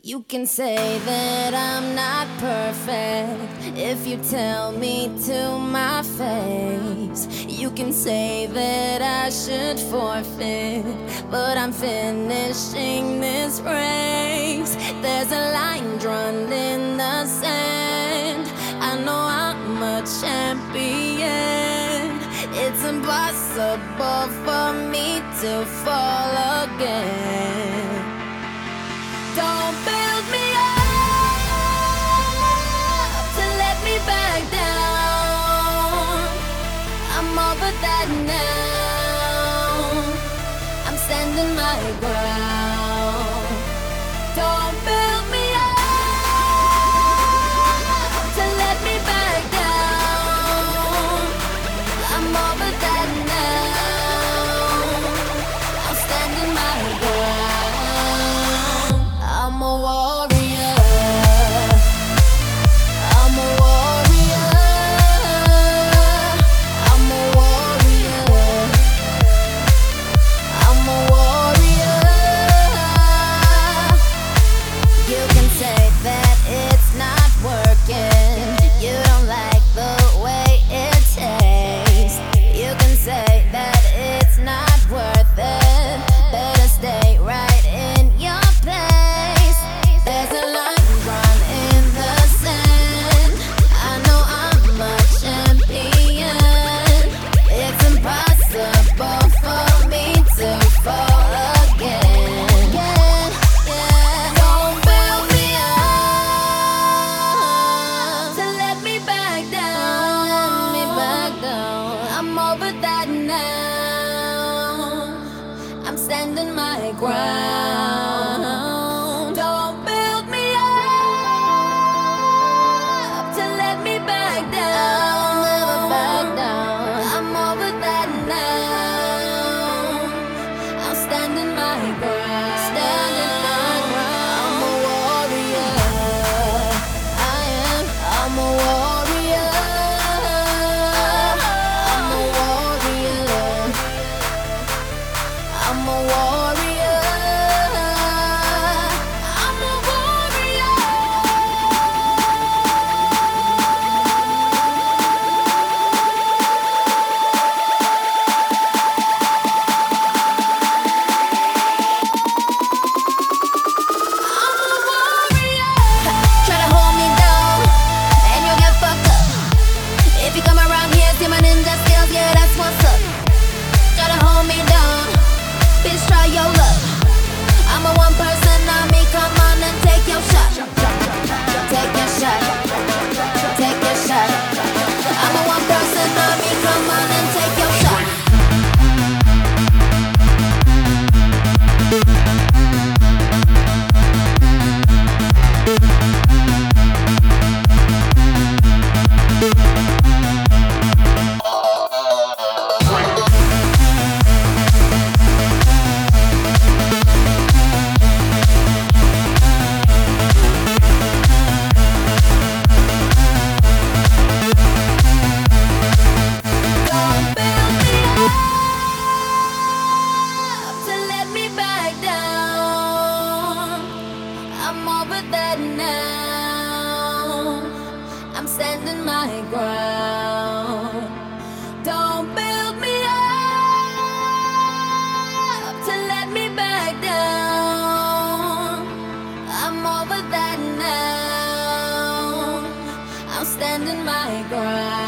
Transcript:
You can say that I'm not perfect if you tell me to my face. You can say that I should forfeit, but I'm finishing this race. There's a line drawn in the sand. I know I'm a champion. It's impossible for me to fall again. Don't build me up to let me back down. I'm over that now. I'm standing my ground. Don't build me up to let me back down. I'm over that now. I'm standing my ground. I'm a warrior. I'm a warrior. I'm a warrior. I'm a warrior. You can say that it's not working. You don't like the way it tastes. You can say that it's not worth it. Better stay right in your place. There's a line drawn in the sand. I know I'm a champion. It's impossible for me to fall again. Don't build me up to let me back down. I'm over that now. I'm standing my ground. Don't build me up to let me back down. Never back down. I'm over that now. I'm standing my ground. Standing my ground. I'm a warrior. I am. I'm a warrior. I'm a warrior. I'm a warrior. I'm a warrior. I'm a warrior. Try to hold me down, and you'll get fucked up. If you come around here, see my ninja skills, yeah, that's what's up. Try to hold me down, bitch, try your luck. I'm a one-person army, come on and take your shot. Take your shot. Take your shot. I'm a one-person army, come on and take your shot. Don't build me up to let me back down. I'm over that now. I'm standing my ground. Don't build me up to let me back down. I'm over that now. I'm standing my ground.